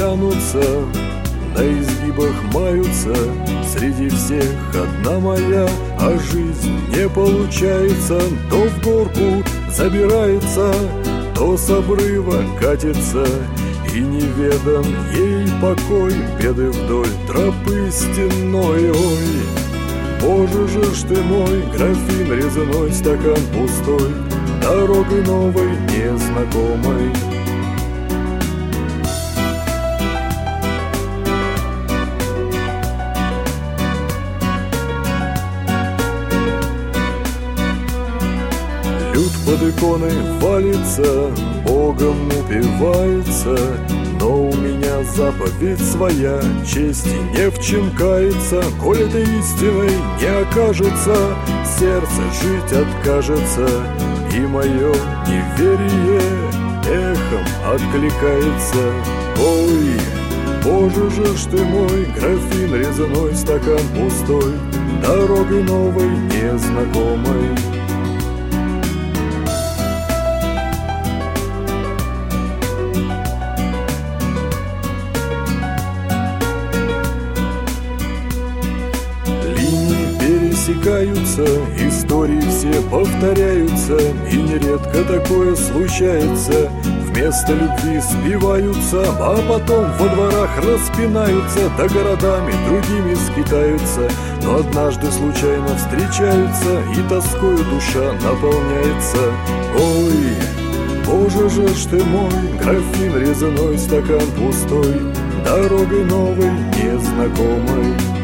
тянутся, на изгибах маются, среди всех одна моя, а жизнь не получается. То в горку забирается, то с обрыва катится, и неведом ей покой, беды вдоль тропы стенной. Ой, Боже же ж ты мой, графин резаной, стакан пустой, дорогой новой незнакомой. Люд под иконой валится, Богом упивается, но у меня заповедь своя, чести не в чем кается. Коль это истиной не окажется, сердце жить откажется, и мое неверие эхом откликается. Ой, Боже же ж ты мой, графин резаной, стакан пустой, дорогой новой незнакомой. Пересекаются, истории все повторяются, и нередко такое случается. Вместо любви сбиваются, а потом во дворах распинаются, да городами другими скитаются. Но однажды случайно встречаются, и тоскою душа наполняется. Ой, Боже же ж ты мой, графин резаной, стакан пустой, дорогой новой незнакомой.